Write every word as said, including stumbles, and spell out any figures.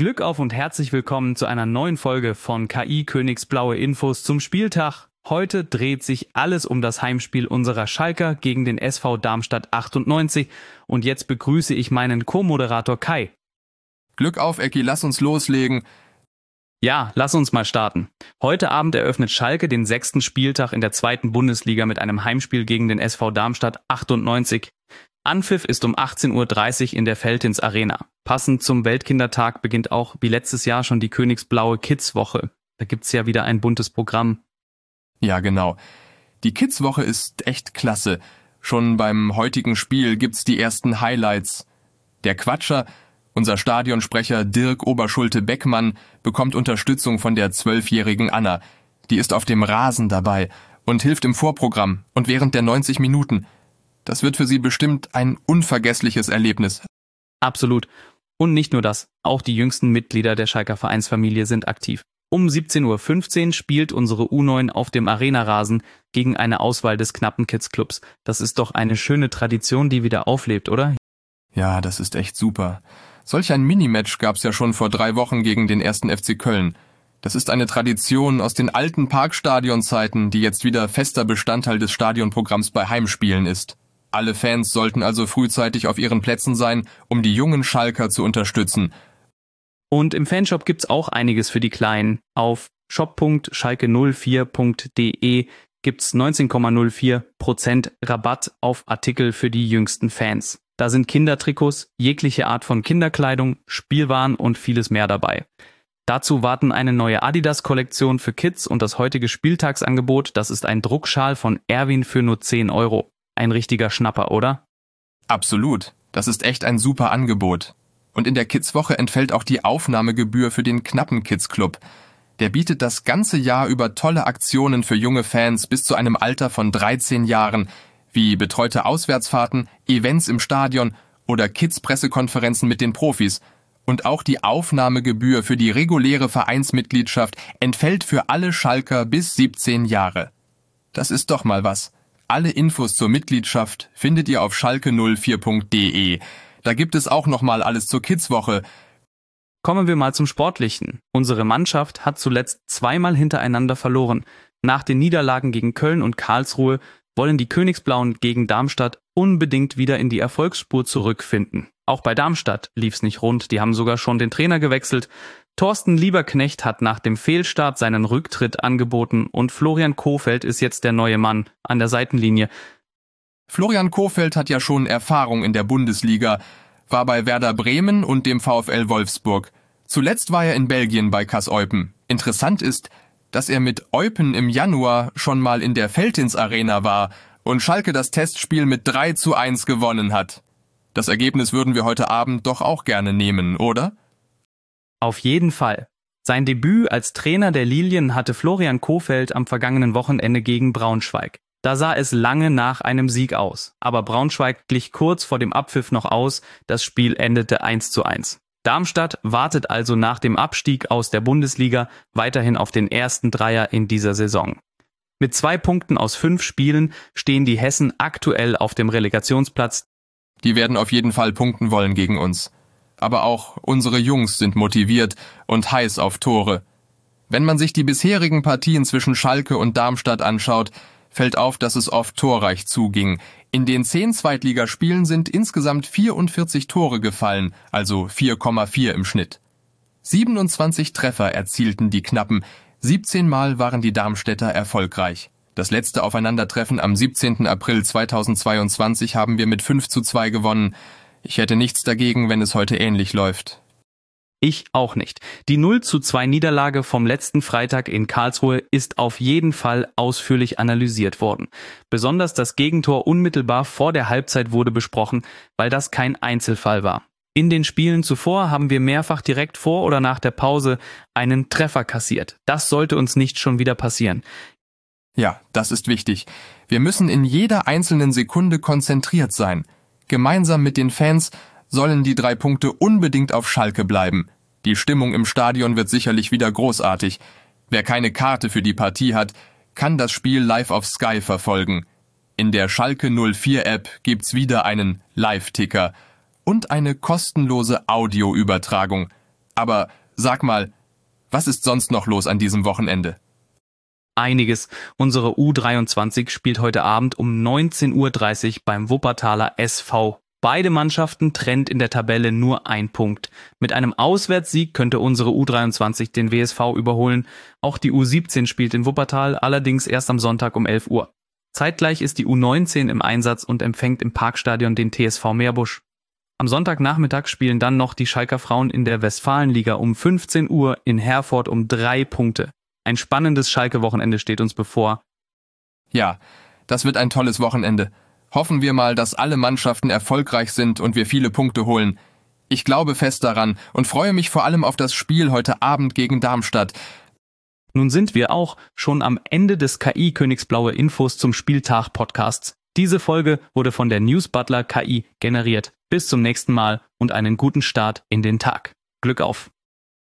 Glück auf und herzlich willkommen zu einer neuen Folge von K I Königsblaue Infos zum Spieltag. Heute dreht sich alles um das Heimspiel unserer Schalker gegen den S V Darmstadt achtundneunzig und jetzt begrüße ich meinen Co-Moderator Kai. Glück auf, Ecki, lass uns loslegen. Ja, lass uns mal starten. Heute Abend eröffnet Schalke den sechsten Spieltag in der zweiten Bundesliga mit einem Heimspiel gegen den S V Darmstadt achtundneunzig. Anpfiff ist um achtzehn Uhr dreißig in der Veltins Arena. Passend zum Weltkindertag beginnt auch wie letztes Jahr schon die Königsblaue Kids-Woche. Da gibt's ja wieder ein buntes Programm. Ja, genau. Die Kids-Woche ist echt klasse. Schon beim heutigen Spiel gibt's die ersten Highlights. Der Quatscher, unser Stadionsprecher Dirk Oberschulte-Beckmann, bekommt Unterstützung von der zwölfjährigen Anna. Die ist auf dem Rasen dabei und hilft im Vorprogramm und während der neunzig Minuten. Das wird für sie bestimmt ein unvergessliches Erlebnis. Absolut. Und nicht nur das, auch die jüngsten Mitglieder der Schalker Vereinsfamilie sind aktiv. Um siebzehn Uhr fünfzehn spielt unsere U neun auf dem Arena-Rasen gegen eine Auswahl des knappen Kids-Clubs. Das ist doch eine schöne Tradition, die wieder auflebt, oder? Ja, das ist echt super. Solch ein Minimatch gab's ja schon vor drei Wochen gegen den ersten F C Köln. Das ist eine Tradition aus den alten Parkstadionzeiten, die jetzt wieder fester Bestandteil des Stadionprogramms bei Heimspielen ist. Alle Fans sollten also frühzeitig auf ihren Plätzen sein, um die jungen Schalker zu unterstützen. Und im Fanshop gibt's auch einiges für die Kleinen. Auf shop punkt schalke null vier punkt de gibt's neunzehn Komma null vier Prozent Rabatt auf Artikel für die jüngsten Fans. Da sind Kindertrikots, jegliche Art von Kinderkleidung, Spielwaren und vieles mehr dabei. Dazu warten eine neue Adidas-Kollektion für Kids und das heutige Spieltagsangebot, das ist ein Druckschal von Erwin für nur zehn Euro. Ein richtiger Schnapper, oder? Absolut. Das ist echt ein super Angebot. Und in der Kids-Woche entfällt auch die Aufnahmegebühr für den knappen Kids-Club. Der bietet das ganze Jahr über tolle Aktionen für junge Fans bis zu einem Alter von dreizehn Jahren, wie betreute Auswärtsfahrten, Events im Stadion oder Kids-Pressekonferenzen mit den Profis. Und auch die Aufnahmegebühr für die reguläre Vereinsmitgliedschaft entfällt für alle Schalker bis siebzehn Jahre. Das ist doch mal was. Alle Infos zur Mitgliedschaft findet ihr auf schalke null vier punkt de. Da gibt es auch nochmal alles zur Kidswoche. Kommen wir mal zum Sportlichen. Unsere Mannschaft hat zuletzt zweimal hintereinander verloren. Nach den Niederlagen gegen Köln und Karlsruhe wollen die Königsblauen gegen Darmstadt unbedingt wieder in die Erfolgsspur zurückfinden. Auch bei Darmstadt lief's nicht rund, die haben sogar schon den Trainer gewechselt. Thorsten Lieberknecht hat nach dem Fehlstart seinen Rücktritt angeboten und Florian Kohfeldt ist jetzt der neue Mann an der Seitenlinie. Florian Kohfeldt hat ja schon Erfahrung in der Bundesliga, war bei Werder Bremen und dem VfL Wolfsburg. Zuletzt war er in Belgien bei K A S Eupen. Interessant ist, dass er mit Eupen im Januar schon mal in der Veltins Arena war und Schalke das Testspiel mit drei zu eins gewonnen hat. Das Ergebnis würden wir heute Abend doch auch gerne nehmen, oder? Auf jeden Fall. Sein Debüt als Trainer der Lilien hatte Florian Kohfeldt am vergangenen Wochenende gegen Braunschweig. Da sah es lange nach einem Sieg aus. Aber Braunschweig glich kurz vor dem Abpfiff noch aus, das Spiel endete eins zu eins. Darmstadt wartet also nach dem Abstieg aus der Bundesliga weiterhin auf den ersten Dreier in dieser Saison. Mit zwei Punkten aus fünf Spielen stehen die Hessen aktuell auf dem Relegationsplatz. Die werden auf jeden Fall punkten wollen gegen uns. Aber auch unsere Jungs sind motiviert und heiß auf Tore. Wenn man sich die bisherigen Partien zwischen Schalke und Darmstadt anschaut, fällt auf, dass es oft torreich zuging. In den zehn Zweitligaspielen sind insgesamt vierundvierzig Tore gefallen, also vier Komma vier im Schnitt. siebenundzwanzig Treffer erzielten die Knappen, siebzehn Mal waren die Darmstädter erfolgreich. Das letzte Aufeinandertreffen am siebzehnten April zweitausendzweiundzwanzig haben wir mit fünf zu zwei gewonnen. Ich hätte nichts dagegen, wenn es heute ähnlich läuft. Ich auch nicht. Die null zu zwei Niederlage vom letzten Freitag in Karlsruhe ist auf jeden Fall ausführlich analysiert worden. Besonders das Gegentor unmittelbar vor der Halbzeit wurde besprochen, weil das kein Einzelfall war. In den Spielen zuvor haben wir mehrfach direkt vor oder nach der Pause einen Treffer kassiert. Das sollte uns nicht schon wieder passieren. Ja, das ist wichtig. Wir müssen in jeder einzelnen Sekunde konzentriert sein. Gemeinsam mit den Fans sollen die drei Punkte unbedingt auf Schalke bleiben. Die Stimmung im Stadion wird sicherlich wieder großartig. Wer keine Karte für die Partie hat, kann das Spiel live auf Sky verfolgen. In der Schalke null vier App gibt's wieder einen Live-Ticker und eine kostenlose Audioübertragung. Aber sag mal, was ist sonst noch los an diesem Wochenende? Einiges. Unsere U dreiundzwanzig spielt heute Abend um neunzehn Uhr dreißig beim Wuppertaler S V. Beide Mannschaften trennt in der Tabelle nur ein Punkt. Mit einem Auswärtssieg könnte unsere U dreiundzwanzig den W S V überholen. Auch die U siebzehn spielt in Wuppertal, allerdings erst am Sonntag um elf Uhr. Zeitgleich ist die U neunzehn im Einsatz und empfängt im Parkstadion den T S V Meerbusch. Am Sonntagnachmittag spielen dann noch die Schalker Frauen in der Westfalenliga um fünfzehn Uhr in Herford um drei Punkte. Ein spannendes Schalke-Wochenende steht uns bevor. Ja, das wird ein tolles Wochenende. Hoffen wir mal, dass alle Mannschaften erfolgreich sind und wir viele Punkte holen. Ich glaube fest daran und freue mich vor allem auf das Spiel heute Abend gegen Darmstadt. Nun sind wir auch schon am Ende des K I Königsblaue Infos zum Spieltag Podcasts. Diese Folge wurde von der Newsbutler K I generiert. Bis zum nächsten Mal und einen guten Start in den Tag. Glück auf!